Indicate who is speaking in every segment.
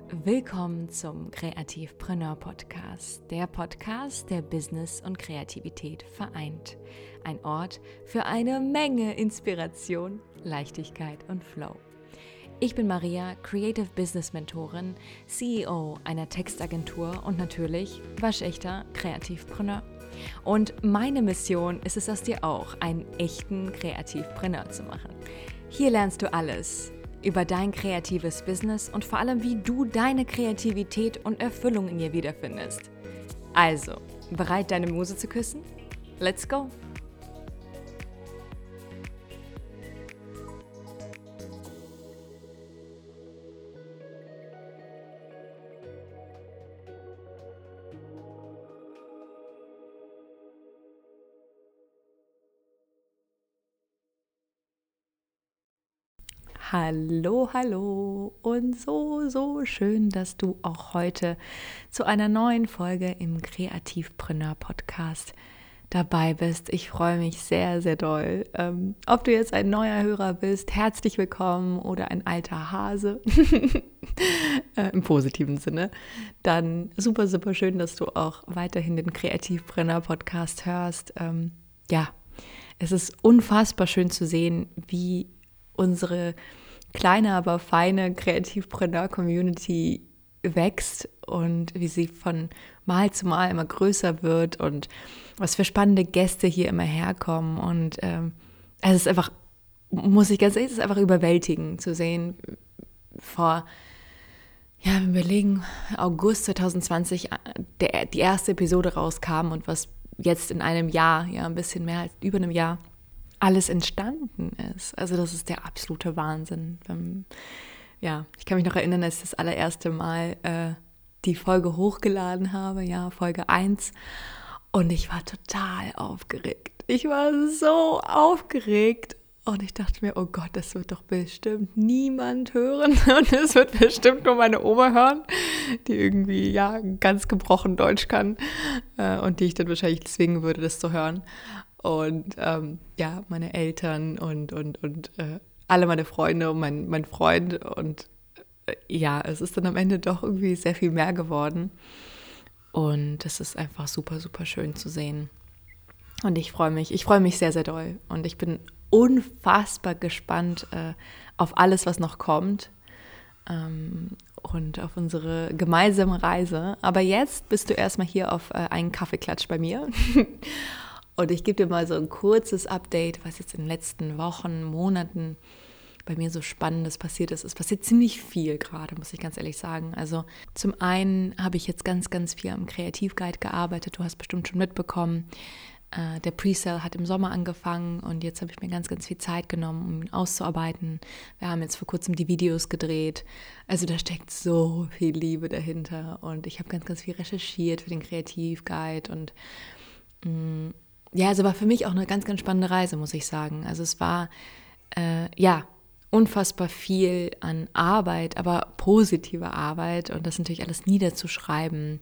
Speaker 1: Willkommen zum Kreativpreneur Podcast, der Podcast, der Business und Kreativität vereint. Ein Ort für eine Menge Inspiration, Leichtigkeit und Flow. Ich bin Maria, Creative Business Mentorin, CEO einer Textagentur und natürlich waschechter Kreativpreneur. Und meine Mission ist es aus dir auch, einen echten Kreativpreneur zu machen. Hier lernst du alles über dein kreatives Business und vor allem, wie du deine Kreativität und Erfüllung in ihr wiederfindest. Also, bereit, deine Muse zu küssen? Let's go! Hallo und so schön, dass du auch heute zu einer neuen Folge im Kreativpreneur Podcast dabei bist. Ich freue mich sehr, sehr doll. Ob du jetzt ein neuer Hörer bist, herzlich willkommen, oder ein alter Hase, im positiven Sinne, dann super, super schön, dass du auch weiterhin den Kreativpreneur Podcast hörst. Es ist unfassbar schön zu sehen, wie unsere kleine, aber feine Kreativpreneur-Community wächst und wie sie von Mal zu Mal immer größer wird und was für spannende Gäste hier immer herkommen. Und es ist einfach, muss ich ganz ehrlich, es ist einfach überwältigend zu sehen, wir überlegen, August 2020 die erste Episode rauskam und was jetzt in einem Jahr, ein bisschen mehr als über einem Jahr, alles entstanden ist. Also das ist der absolute Wahnsinn. Ich kann mich noch erinnern, als ich das allererste Mal die Folge hochgeladen habe, Folge 1. Und ich war total aufgeregt. Ich war so aufgeregt. Und ich dachte mir, oh Gott, das wird doch bestimmt niemand hören. Und es wird bestimmt nur meine Oma hören, die irgendwie ganz gebrochen Deutsch kann. Und die ich dann wahrscheinlich zwingen würde, das zu hören. Und meine Eltern und alle meine Freunde und mein Freund. Und es ist dann am Ende doch irgendwie sehr viel mehr geworden. Und es ist einfach super, super schön zu sehen. Und ich freue mich sehr, sehr doll. Und ich bin unfassbar gespannt auf alles, was noch kommt. Und auf unsere gemeinsame Reise. Aber jetzt bist du erstmal hier auf einen Kaffeeklatsch bei mir. Und ich gebe dir mal so ein kurzes Update, was jetzt in den letzten Wochen, Monaten bei mir so Spannendes passiert ist. Es passiert ziemlich viel gerade, muss ich ganz ehrlich sagen. Also zum einen habe ich jetzt ganz, ganz viel am Kreativguide gearbeitet. Du hast bestimmt schon mitbekommen, der Presale hat im Sommer angefangen und jetzt habe ich mir ganz, ganz viel Zeit genommen, um ihn auszuarbeiten. Wir haben jetzt vor kurzem die Videos gedreht. Also da steckt so viel Liebe dahinter und ich habe ganz, ganz viel recherchiert für den Kreativguide und also war für mich auch eine ganz, ganz spannende Reise, muss ich sagen. Also es war, unfassbar viel an Arbeit, aber positive Arbeit und das natürlich alles niederzuschreiben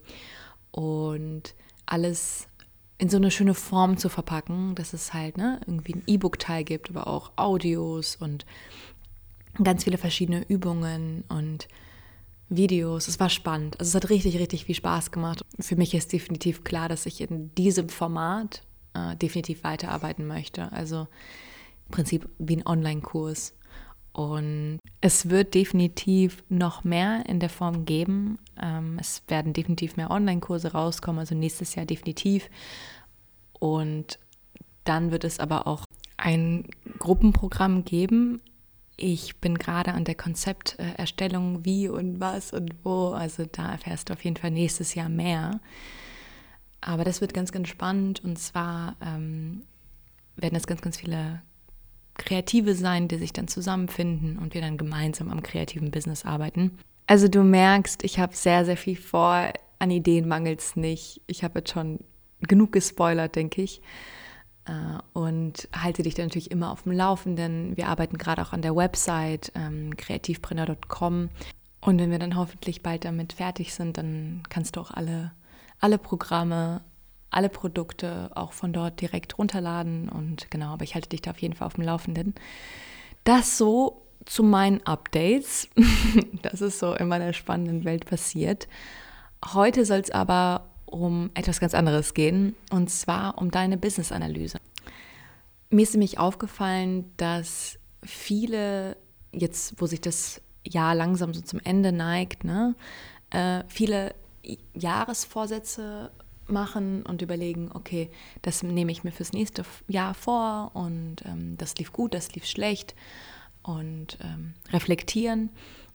Speaker 1: und alles in so eine schöne Form zu verpacken, dass es halt irgendwie ein E-Book-Teil gibt, aber auch Audios und ganz viele verschiedene Übungen und Videos. Es war spannend. Also es hat richtig, richtig viel Spaß gemacht. Für mich ist definitiv klar, dass ich in diesem Format definitiv weiterarbeiten möchte. Also im Prinzip wie ein Online-Kurs. Und es wird definitiv noch mehr in der Form geben. Es werden definitiv mehr Online-Kurse rauskommen, also nächstes Jahr definitiv. Und dann wird es aber auch ein Gruppenprogramm geben. Ich bin gerade an der Konzepterstellung, wie und was und wo. Also da erfährst du auf jeden Fall nächstes Jahr mehr. Aber das wird ganz, ganz spannend. Und zwar werden das ganz, ganz viele Kreative sein, die sich dann zusammenfinden und wir dann gemeinsam am kreativen Business arbeiten. Also du merkst, ich habe sehr, sehr viel vor. An Ideen mangelt es nicht. Ich habe jetzt schon genug gespoilert, denke ich. Und halte dich dann natürlich immer auf dem Laufenden. Wir arbeiten gerade auch an der Website kreativpreneur.com. Und wenn wir dann hoffentlich bald damit fertig sind, dann kannst du auch alle Programme, alle Produkte auch von dort direkt runterladen. Und genau, aber ich halte dich da auf jeden Fall auf dem Laufenden. Das so zu meinen Updates. Das ist so in meiner spannenden Welt passiert. Heute soll es aber um etwas ganz anderes gehen, und zwar um deine Business-Analyse. Mir ist nämlich aufgefallen, dass viele, jetzt wo sich das Jahr langsam so zum Ende neigt, viele Jahresvorsätze machen und überlegen, okay, das nehme ich mir fürs nächste Jahr vor und das lief gut, das lief schlecht und reflektieren,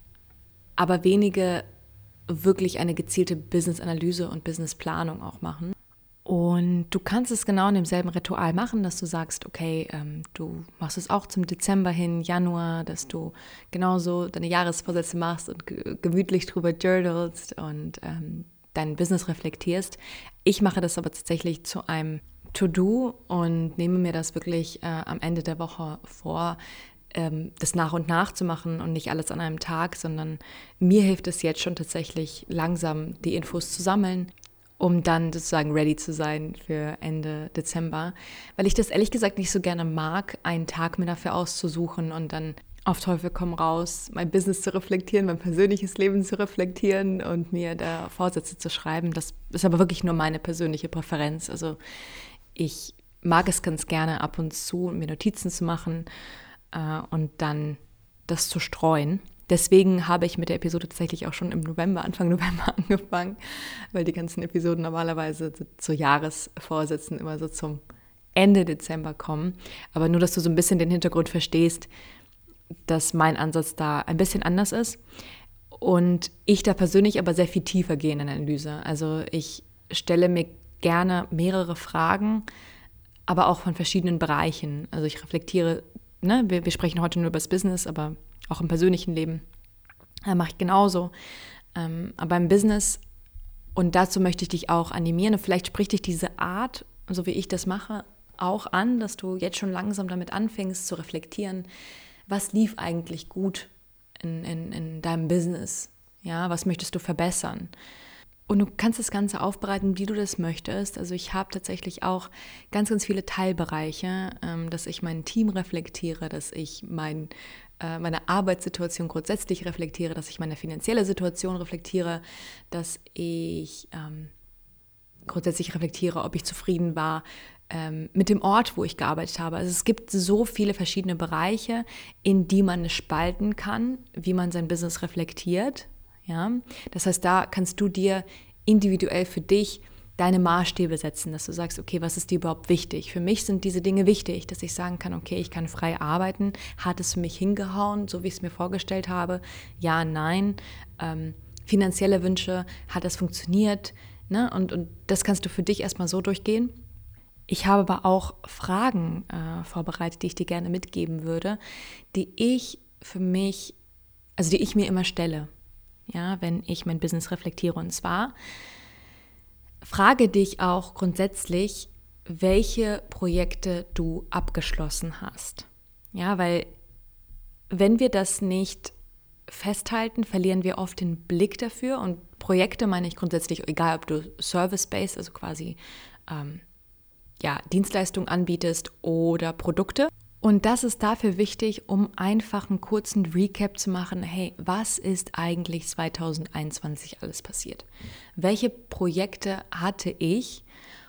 Speaker 1: aber wenige wirklich eine gezielte Business-Analyse und Business-Planung auch machen. Und du kannst es genau in demselben Ritual machen, dass du sagst, okay, du machst es auch zum Dezember hin, Januar, dass du genauso deine Jahresvorsätze machst und gemütlich drüber journalst und dein Business reflektierst. Ich mache das aber tatsächlich zu einem To-Do und nehme mir das wirklich am Ende der Woche vor, das nach und nach zu machen und nicht alles an einem Tag, sondern mir hilft es jetzt schon tatsächlich langsam, die Infos zu sammeln, um dann sozusagen ready zu sein für Ende Dezember, weil ich das ehrlich gesagt nicht so gerne mag, einen Tag mir dafür auszusuchen und dann auf Teufel komm raus, mein Business zu reflektieren, mein persönliches Leben zu reflektieren und mir da Vorsätze zu schreiben. Das ist aber wirklich nur meine persönliche Präferenz. Also ich mag es ganz gerne ab und zu, mir Notizen zu machen und dann das zu streuen. Deswegen habe ich mit der Episode tatsächlich auch schon Anfang November angefangen, weil die ganzen Episoden normalerweise zu Jahresvorsätzen immer so zum Ende Dezember kommen. Aber nur, dass du so ein bisschen den Hintergrund verstehst, dass mein Ansatz da ein bisschen anders ist und ich da persönlich aber sehr viel tiefer gehe in der Analyse. Also ich stelle mir gerne mehrere Fragen, aber auch von verschiedenen Bereichen. Also ich reflektiere, wir sprechen heute nur über das Business, aber auch im persönlichen Leben mache ich genauso. Aber im Business, und dazu möchte ich dich auch animieren, und vielleicht spricht dich diese Art, so wie ich das mache, auch an, dass du jetzt schon langsam damit anfängst zu reflektieren, was lief eigentlich gut in deinem Business? Ja, was möchtest du verbessern? Und du kannst das Ganze aufbereiten, wie du das möchtest. Also ich habe tatsächlich auch ganz, ganz viele Teilbereiche, dass ich mein Team reflektiere, dass ich meine Arbeitssituation grundsätzlich reflektiere, dass ich meine finanzielle Situation reflektiere, dass ich grundsätzlich reflektiere, ob ich zufrieden war mit dem Ort, wo ich gearbeitet habe. Also es gibt so viele verschiedene Bereiche, in die man es spalten kann, wie man sein Business reflektiert. Ja? Das heißt, da kannst du dir individuell für dich deine Maßstäbe setzen, dass du sagst, okay, was ist dir überhaupt wichtig? Für mich sind diese Dinge wichtig, dass ich sagen kann, okay, ich kann frei arbeiten. Hat es für mich hingehauen, so wie ich es mir vorgestellt habe? Ja, nein. Finanzielle Wünsche, hat das funktioniert? Ne? Und das kannst du für dich erstmal so durchgehen. Ich habe aber auch Fragen vorbereitet, die ich dir gerne mitgeben würde, die ich mir immer stelle, ja, wenn ich mein Business reflektiere. Und zwar frage dich auch grundsätzlich, welche Projekte du abgeschlossen hast. Ja, weil wenn wir das nicht festhalten, verlieren wir oft den Blick dafür. Und Projekte meine ich grundsätzlich, egal ob du Service-based, also quasi Dienstleistungen anbietest oder Produkte. Und das ist dafür wichtig, um einfach einen kurzen Recap zu machen. Hey, was ist eigentlich 2021 alles passiert? Welche Projekte hatte ich,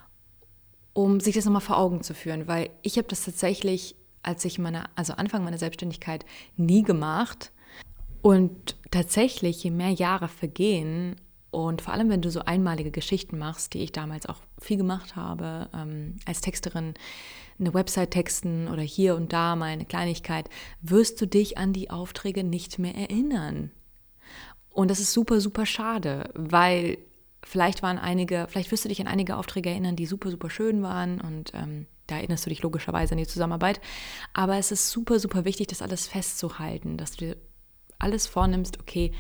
Speaker 1: um sich das nochmal vor Augen zu führen? Weil ich habe das tatsächlich, Anfang meiner Selbstständigkeit nie gemacht. Und tatsächlich, je mehr Jahre vergehen, und vor allem, wenn du so einmalige Geschichten machst, die ich damals auch viel gemacht habe, als Texterin, eine Website texten oder hier und da mal eine Kleinigkeit, wirst du dich an die Aufträge nicht mehr erinnern. Und das ist super, super schade, weil vielleicht wirst du dich an einige Aufträge erinnern, die super, super schön waren und da erinnerst du dich logischerweise an die Zusammenarbeit. Aber es ist super, super wichtig, das alles festzuhalten, dass du dir alles vornimmst, okay,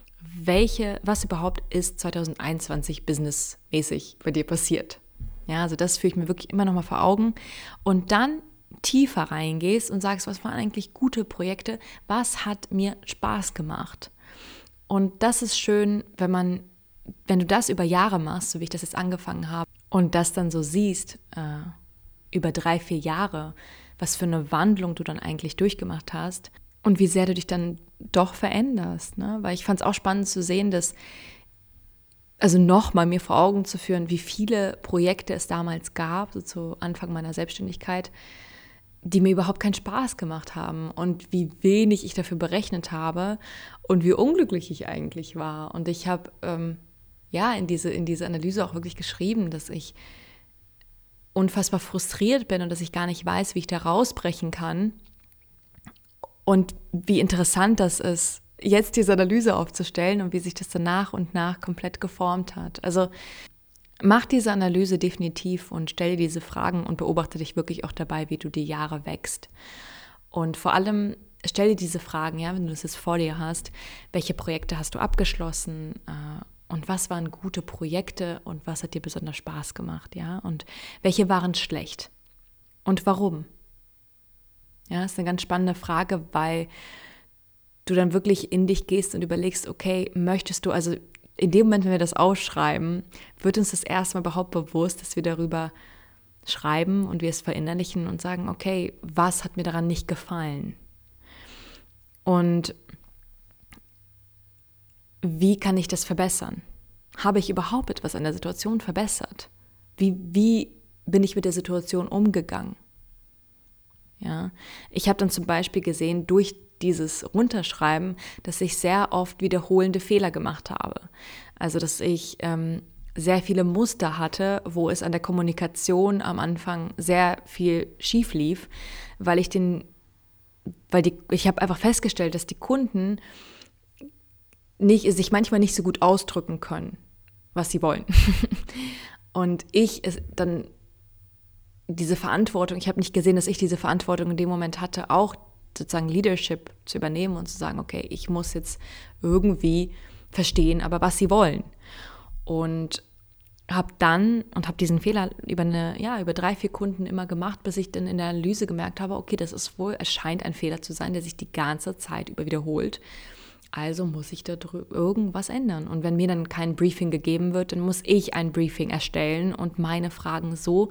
Speaker 1: was überhaupt ist 2021 businessmäßig bei dir passiert. Ja, also das führe ich mir wirklich immer noch mal vor Augen. Und dann tiefer reingehst und sagst, was waren eigentlich gute Projekte, was hat mir Spaß gemacht. Und das ist schön, wenn du das über Jahre machst, so wie ich das jetzt angefangen habe, und das dann so siehst, über 3-4 Jahre, was für eine Wandlung du dann eigentlich durchgemacht hast, und wie sehr du dich dann doch veränderst, ne? Weil ich fand es auch spannend zu sehen, also nochmal mir vor Augen zu führen, wie viele Projekte es damals gab, so zu Anfang meiner Selbstständigkeit, die mir überhaupt keinen Spaß gemacht haben und wie wenig ich dafür berechnet habe und wie unglücklich ich eigentlich war. Und ich habe in diese Analyse auch wirklich geschrieben, dass ich unfassbar frustriert bin und dass ich gar nicht weiß, wie ich da rausbrechen kann. Und wie interessant das ist, jetzt diese Analyse aufzustellen und wie sich das dann nach und nach komplett geformt hat. Also mach diese Analyse definitiv und stell dir diese Fragen und beobachte dich wirklich auch dabei, wie du die Jahre wächst. Und vor allem stell dir diese Fragen, ja, wenn du das jetzt vor dir hast, welche Projekte hast du abgeschlossen und was waren gute Projekte und was hat dir besonders Spaß gemacht, ja, und welche waren schlecht und warum? Ja, das ist eine ganz spannende Frage, weil du dann wirklich in dich gehst und überlegst, okay, möchtest du, also in dem Moment, wenn wir das ausschreiben, wird uns das erstmal überhaupt bewusst, dass wir darüber schreiben und wir es verinnerlichen und sagen, okay, was hat mir daran nicht gefallen? Und wie kann ich das verbessern? Habe ich überhaupt etwas an der Situation verbessert? Wie bin ich mit der Situation umgegangen? Ja, ich habe dann zum Beispiel gesehen, durch dieses Runterschreiben, dass ich sehr oft wiederholende Fehler gemacht habe. Also, dass ich sehr viele Muster hatte, wo es an der Kommunikation am Anfang sehr viel schief lief, ich habe einfach festgestellt, dass die Kunden sich manchmal nicht so gut ausdrücken können, was sie wollen. Und diese Verantwortung, ich habe nicht gesehen, dass ich diese Verantwortung in dem Moment hatte, auch sozusagen Leadership zu übernehmen und zu sagen, okay, ich muss jetzt irgendwie verstehen, aber was sie wollen. Und habe diesen Fehler über 3-4 Kunden immer gemacht, bis ich dann in der Analyse gemerkt habe, okay, es scheint ein Fehler zu sein, der sich die ganze Zeit über wiederholt. Also muss ich da irgendwas ändern. Und wenn mir dann kein Briefing gegeben wird, dann muss ich ein Briefing erstellen und meine Fragen so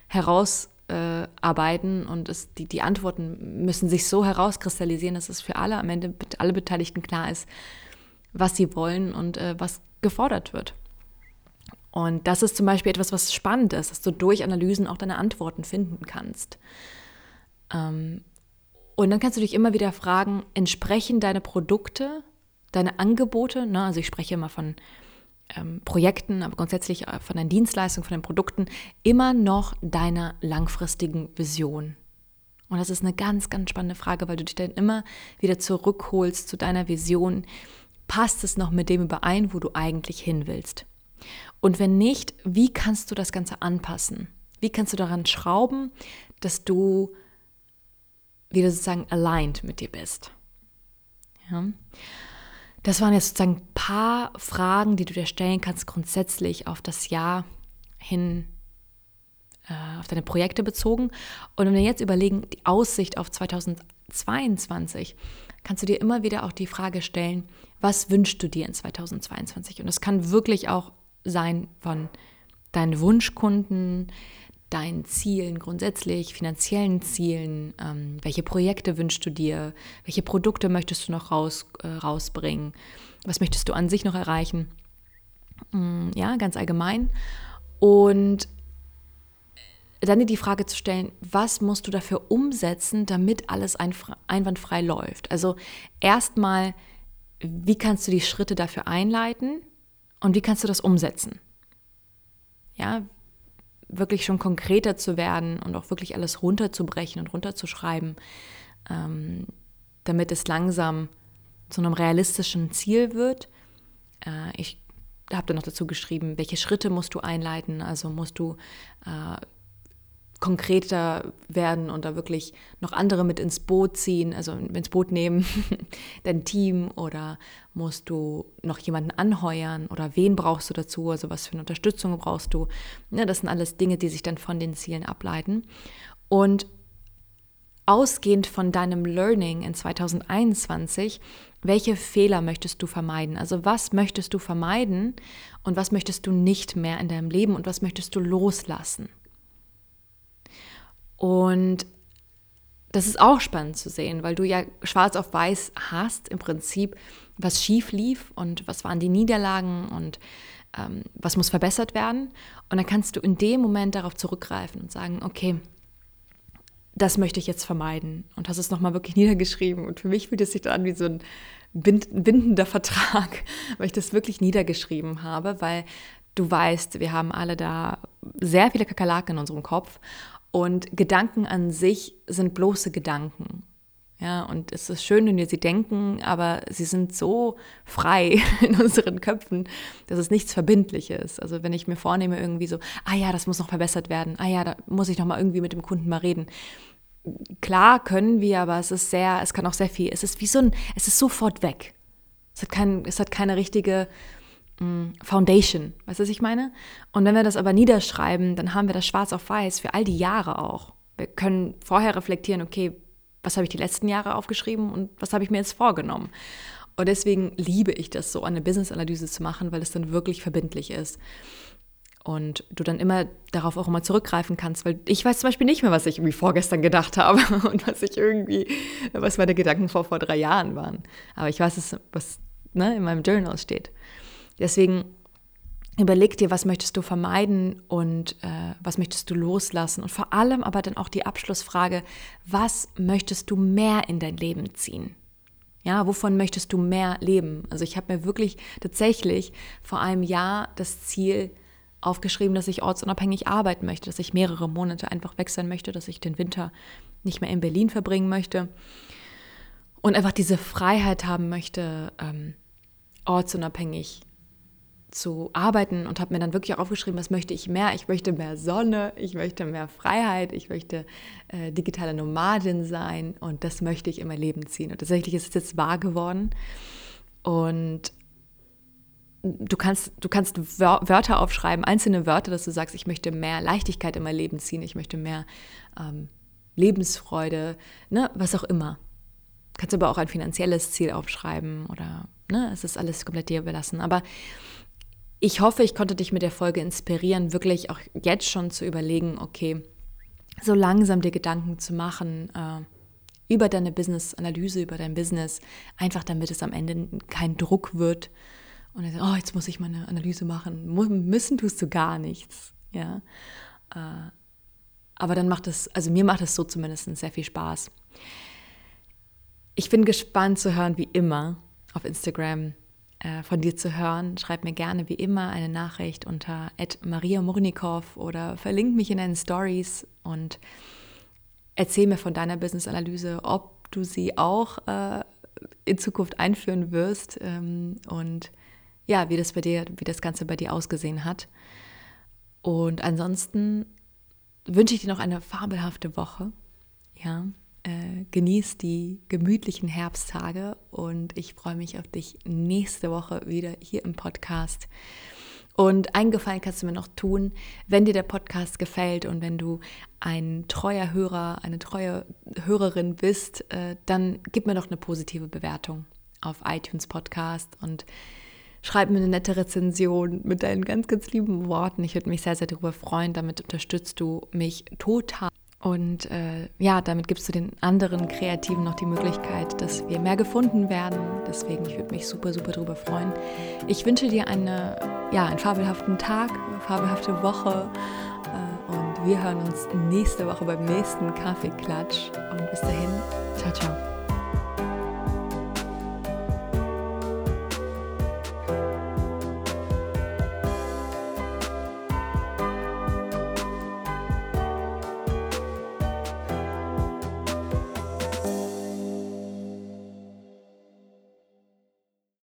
Speaker 1: herausarbeiten und die Antworten müssen sich so herauskristallisieren, dass es für alle am Ende, alle Beteiligten klar ist, was sie wollen und was gefordert wird. Und das ist zum Beispiel etwas, was spannend ist, dass du durch Analysen auch deine Antworten finden kannst. Und dann kannst du dich immer wieder fragen, entsprechen deine Produkte, deine Angebote, ne? Also ich spreche immer von Projekten, aber grundsätzlich von deinen Dienstleistungen, von den Produkten, immer noch deiner langfristigen Vision. Und das ist eine ganz, ganz spannende Frage, weil du dich dann immer wieder zurückholst zu deiner Vision. Passt es noch mit dem überein, wo du eigentlich hin willst? Und wenn nicht, wie kannst du das Ganze anpassen? Wie kannst du daran schrauben, dass du wieder sozusagen aligned mit dir bist? Ja. Das waren jetzt sozusagen ein paar Fragen, die du dir stellen kannst, grundsätzlich auf das Jahr hin, auf deine Projekte bezogen. Und wenn wir jetzt überlegen, die Aussicht auf 2022, kannst du dir immer wieder auch die Frage stellen, was wünschst du dir in 2022? Und das kann wirklich auch sein von deinen Wunschkunden, deinen Zielen grundsätzlich, finanziellen Zielen, welche Projekte wünschst du dir, welche Produkte möchtest du noch rausbringen, was möchtest du an sich noch erreichen, ja, ganz allgemein. Und dann dir die Frage zu stellen, was musst du dafür umsetzen, damit alles einwandfrei läuft. Also erstmal, wie kannst du die Schritte dafür einleiten und wie kannst du das umsetzen? Ja, wirklich schon konkreter zu werden und auch wirklich alles runterzubrechen und runterzuschreiben, damit es langsam zu einem realistischen Ziel wird. Ich habe dann noch dazu geschrieben, welche Schritte musst du einleiten, also musst du konkreter werden und da wirklich noch andere mit ins Boot ziehen, also ins Boot nehmen, dein Team, oder musst du noch jemanden anheuern oder wen brauchst du dazu, also was für eine Unterstützung brauchst du. Ja, das sind alles Dinge, die sich dann von den Zielen ableiten. Und ausgehend von deinem Learning in 2021, welche Fehler möchtest du vermeiden? Also was möchtest du vermeiden und was möchtest du nicht mehr in deinem Leben und was möchtest du loslassen? Und das ist auch spannend zu sehen, weil du ja schwarz auf weiß hast im Prinzip, was schief lief und was waren die Niederlagen und was muss verbessert werden. Und dann kannst du in dem Moment darauf zurückgreifen und sagen, okay, das möchte ich jetzt vermeiden, und hast es nochmal wirklich niedergeschrieben. Und für mich fühlt es sich dann an wie so ein bindender Vertrag, weil ich das wirklich niedergeschrieben habe, weil du weißt, wir haben alle da sehr viele Kakerlaken in unserem Kopf, und Gedanken an sich sind bloße Gedanken. Ja, und es ist schön, wenn wir sie denken, aber sie sind so frei in unseren Köpfen, dass es nichts Verbindliches. Also wenn ich mir vornehme irgendwie so, das muss noch verbessert werden, da muss ich noch mal irgendwie mit dem Kunden mal reden. Klar können wir, aber es kann auch sehr viel, es ist sofort weg. Es hat keine richtige Foundation, weißt du, was ich meine? Und wenn wir das aber niederschreiben, dann haben wir das schwarz auf weiß für all die Jahre auch. Wir können vorher reflektieren, okay, was habe ich die letzten Jahre aufgeschrieben und was habe ich mir jetzt vorgenommen? Und deswegen liebe ich das so, eine Business-Analyse zu machen, weil es dann wirklich verbindlich ist. Und du dann immer darauf auch immer zurückgreifen kannst, weil ich weiß zum Beispiel nicht mehr, was ich irgendwie vorgestern gedacht habe und was meine Gedanken vor 3 Jahren waren. Aber ich weiß, was in meinem Journal steht. Deswegen überleg dir, was möchtest du vermeiden und was möchtest du loslassen. Und vor allem aber dann auch die Abschlussfrage, was möchtest du mehr in dein Leben ziehen? Ja, wovon möchtest du mehr leben? Also ich habe mir wirklich tatsächlich vor einem Jahr das Ziel aufgeschrieben, dass ich ortsunabhängig arbeiten möchte, dass ich mehrere Monate einfach weg sein möchte, dass ich den Winter nicht mehr in Berlin verbringen möchte und einfach diese Freiheit haben möchte, ortsunabhängig zu arbeiten, und habe mir dann wirklich auch aufgeschrieben, was möchte ich mehr? Ich möchte mehr Sonne, ich möchte mehr Freiheit, ich möchte digitale Nomadin sein, und das möchte ich in mein Leben ziehen. Und tatsächlich ist es jetzt wahr geworden. Und du kannst Wörter aufschreiben, einzelne Wörter, dass du sagst, ich möchte mehr Leichtigkeit in mein Leben ziehen, ich möchte mehr Lebensfreude, was auch immer. Du kannst aber auch ein finanzielles Ziel aufschreiben oder es ist alles komplett dir überlassen. Aber ich hoffe, ich konnte dich mit der Folge inspirieren, wirklich auch jetzt schon zu überlegen, okay, so langsam dir Gedanken zu machen über deine Business-Analyse, über dein Business, einfach damit es am Ende kein Druck wird und dann, jetzt muss ich meine Analyse machen. Müssen tust du gar nichts. Ja? Aber dann mir macht es so zumindest sehr viel Spaß. Ich bin gespannt zu hören, wie immer, auf Instagram von dir zu hören. Schreib mir gerne wie immer eine Nachricht unter @mariamurnikow oder verlink mich in deinen Stories und erzähl mir von deiner Business-Analyse, ob du sie auch in Zukunft einführen wirst und ja, wie das Ganze bei dir ausgesehen hat. Und ansonsten wünsche ich dir noch eine fabelhafte Woche. Ja. Genieß die gemütlichen Herbsttage, und ich freue mich auf dich nächste Woche wieder hier im Podcast. Und einen Gefallen kannst du mir noch tun, wenn dir der Podcast gefällt und wenn du ein treuer Hörer, eine treue Hörerin bist, dann gib mir doch eine positive Bewertung auf iTunes Podcast und schreib mir eine nette Rezension mit deinen ganz, ganz lieben Worten. Ich würde mich sehr, sehr darüber freuen. Damit unterstützt du mich total. Und damit gibst du den anderen Kreativen noch die Möglichkeit, dass wir mehr gefunden werden. Deswegen, ich würde mich super, super darüber freuen. Ich wünsche dir einen fabelhaften Tag, eine fabelhafte Woche. Und wir hören uns nächste Woche beim nächsten Kaffeeklatsch. Und bis dahin, ciao, ciao.